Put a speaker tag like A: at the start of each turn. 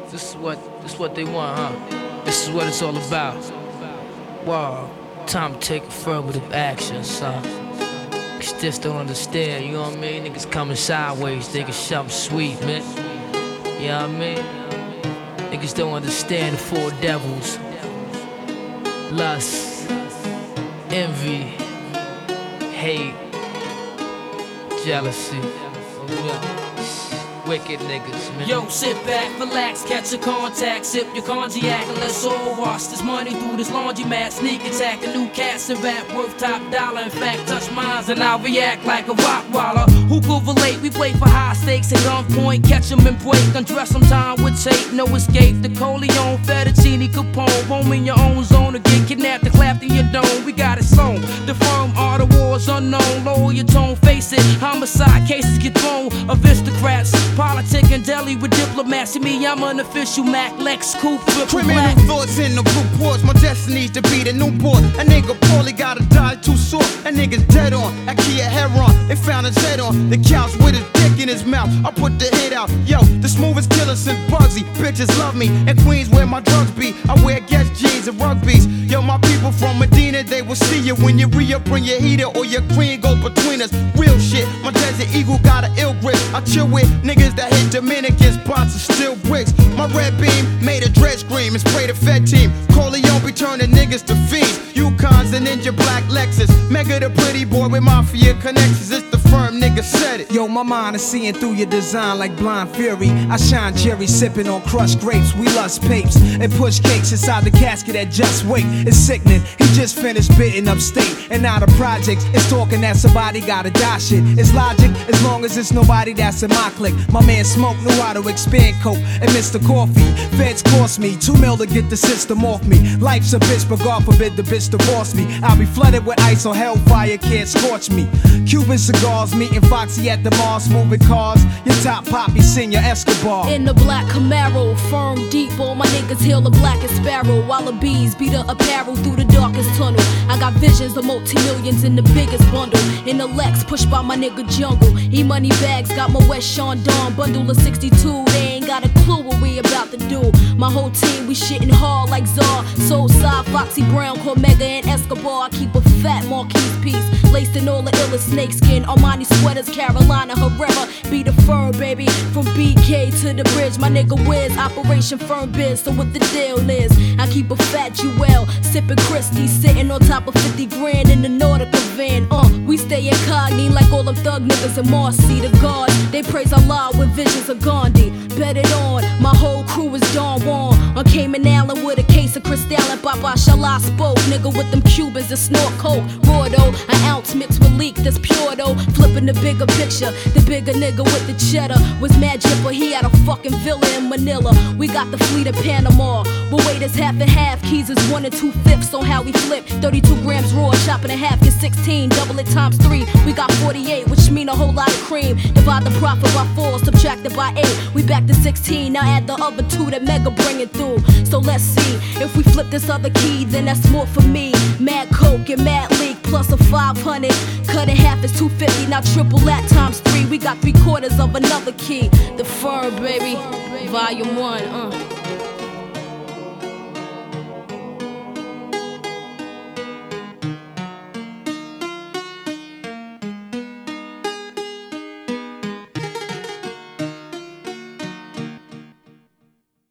A: This is what they want, huh? This is what it's all about. Wow, time to take affirmative action, son. Niggas just don't understand, you know what I mean? Niggas coming sideways, thinking something sweet, man. You know what I mean? Niggas don't understand the four devils: lust, envy, hate, jealousy. Wicked niggas, man.
B: Yo, sit back, relax, catch a contact, sip your cognac, and let's all wash this money through this laundromat. Sneak attack, a new cats and rap worth top dollar. In fact, touch mines and I'll react like a rock waller. Who could relate? We play for high stakes at gunpoint, catch 'em and break. Undress some time with tape, no escape. The Coleon, Fettuccine, Capone, home in your own zone, or get kidnapped and clapped in your dome. We got it sewn. The firm are the wars unknown. Lower your tone, face it. Homicide cases get thrown. Aristocrats. Politic and deli with diplomats. To me, I'm an official Mac, Lex, Coupe,
C: Criminal
B: black.
C: thoughts in the reports. My destiny's to be the newborn. A nigga poorly gotta die too sore. A nigga's dead on. I Kia Heron. They found his head on the couch with his dick in his mouth. I put the hit out. Yo, the smoothest killer since Bugsy. Bitches love me. In Queens where my drugs be. I wear Guess jeans and rugbies. Yo, my people from Medina, they will see you when you re-up, bring your heater or your queen goes between us. Real shit. My Desert Eagle got an ill grip. I chill with niggas that hit Dominicans, bots and steel bricks. My red beam made a dread scream and spray the Fed team. Corleone be turning niggas to fiends. Yukons and Ninja Black Lexus. Mega the pretty boy with mafia connections. It's the firm nigga said it.
D: Yo, my mind is seeing through your design like blind fury. I shine Jerry sipping on crushed grapes. We lust papes and push cakes inside the casket at Just Wait. It's sickening. He just finished bidding upstate. And now the projects is talking that somebody gotta die shit. It's logic as long as it's nobody that's in my clique. My man Smoke knew how to expand coke and Mr. Coffee. Feds cost me $2 mil to get the system off me. Life's a bitch, but God forbid the bitch divorce me. I'll be flooded with ice or hellfire can't scorch me. Cuban cigars, meeting Foxy at the Mars, moving cars. Your top poppy, Senior Escobar.
E: In the black Camaro, firm deep, all my niggas hail the blackest sparrow. While the bees beat the apparel through the darkest tunnel. I got visions of multi-millions in the biggest bundle. In the Lex, pushed by my nigga Jungle. E-money bags, got my West Sean Dawn bundle of 62. They ain't got a clue what we about to do. My whole team, we shitting hard like Czar. Soulside, Foxy Brown, Cormega, and Escobar. I keep a fat Marquise piece, laced in all the illest snakeskin. Armani sweaters, Carolina Herrera. Be the firm, baby, from BK to the bridge. My nigga Wiz, Operation Firm Biz. So what the deal is, I keep a fat Jewel, sipping Christie, sitting on top of 50 grand in the Nautica van. We stay incognito like all them thug niggas in Marcy. The guard, they praise Allah with visions of Gandhi. Bet it on, my whole crew is Don Juan. On Cayman Island with a case of Cristal and Baba Shala spoke. Nigga with them Cubans that snort coke. Raw though, an ounce mixed with leak that's pure though. Flipping the bigger picture, the bigger nigga with the cheddar was mad jipper. He had a fucking villa in Manila. We got the fleet of Panama. But weight is half and half, keys is 1 2/5 on how we flip. 32 grams raw, chopping in half, get 16, double it times 3. We got 48, which mean a whole lot of cream. Divide the profit by 4, subtract it by 8. We back to 16, now add the other 2 that Mega bringing through. So let's see, if we flip this other key, then that's more for me. Mad Coke and Mad Leak, plus a 500. Cut in half is 250, now triple that times 3. We got 3/4 of another key. The firm, baby, volume 1,